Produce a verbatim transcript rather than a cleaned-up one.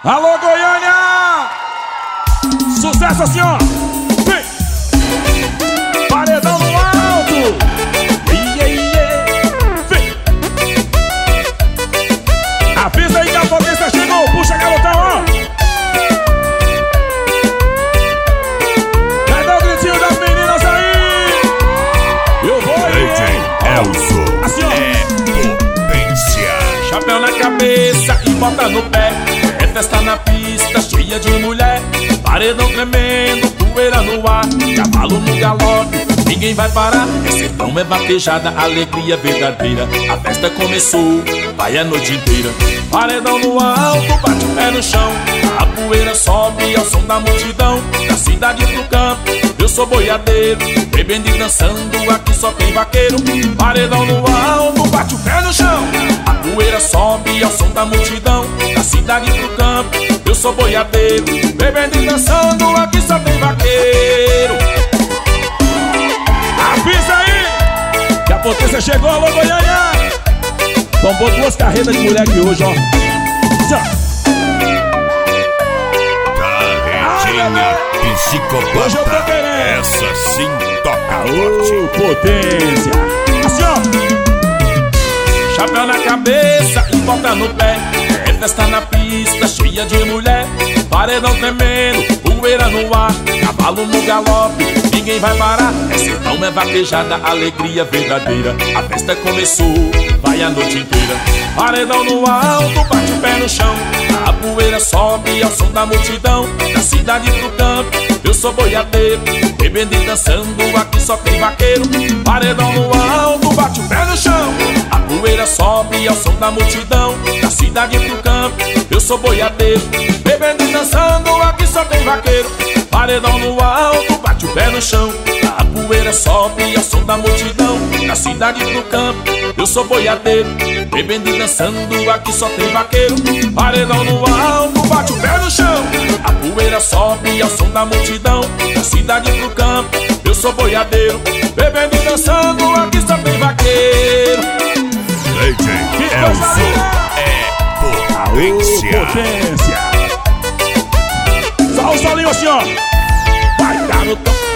Alô, Goiânia! Sucesso assim, ó! Vem! Paredão no alto! Iê, iê! Vem! Avisa aí que a potência chegou! Puxa, garotão, ó! Cadê o gritinho das meninas aí? Eu vou aí! D J Elzo assim, ó! é potência. Chapéu na cabeça e bota no pé. É festa na pista, cheia de mulher. Paredão tremendo, poeira no ar. Cavalo no galope, ninguém vai parar. É sertão, é vaquejada, alegria verdadeira. A festa começou, vai a noite inteira. Paredão no alto, bate o pé no chão. A poeira sobe ao som da multidão. Da cidade pro campo, eu sou boiadeiro. Bebendo e dançando, aqui só tem vaqueiro. Paredão no alto, bate o pé no chão. A poeira sobe ao som da multidão. Da cidade pro campo, eu sou boiadeiro. Bebendo e dançando, aqui só tem vaqueiro. Avisa aí que a potência chegou, alô, Goiânia! Bombou duas carretas de mulher aqui hoje, ó. Tchau. Carretinha psicopata. Hoje eu tô querendo. Essa sim toca Ô, forte. potência! Assim, ó! Chapéu na cabeça e bota no pé. É festa na pista, cheia de mulher. Paredão tremendo, poeira no ar. Cavalo no galope, ninguém vai parar. É sertão, é vaquejada, alegria verdadeira. A festa começou, vai a noite inteira. Paredão no alto, bate o pé no chão. A poeira sobe ao som da multidão. Da cidade pro campo, eu sou boiadeiro. Bebendo e dançando, aqui só tem vaqueiro. Paredão no alto, bate o pé no chão. A poeira sobe ao som da multidão. Da cidade pro campo, eu sou boiadeiro. Bebendo e dançando, aqui só tem vaqueiro. Paredão no alto, bate o pé no chão. A poeira sobe ao som da multidão. Da cidade pro campo, eu sou boiadeiro. Bebendo e dançando, aqui só tem vaqueiro. Paredão no alto, bate o pé no chão. A poeira sobe ao som da multidão. Da cidade pro campo, eu sou boiadeiro. Bebendo e dançando, aqui só tem vaqueiro. D J Elzo é Ô, potência. potência! Só o solinho assim, ó! Vai, garotão!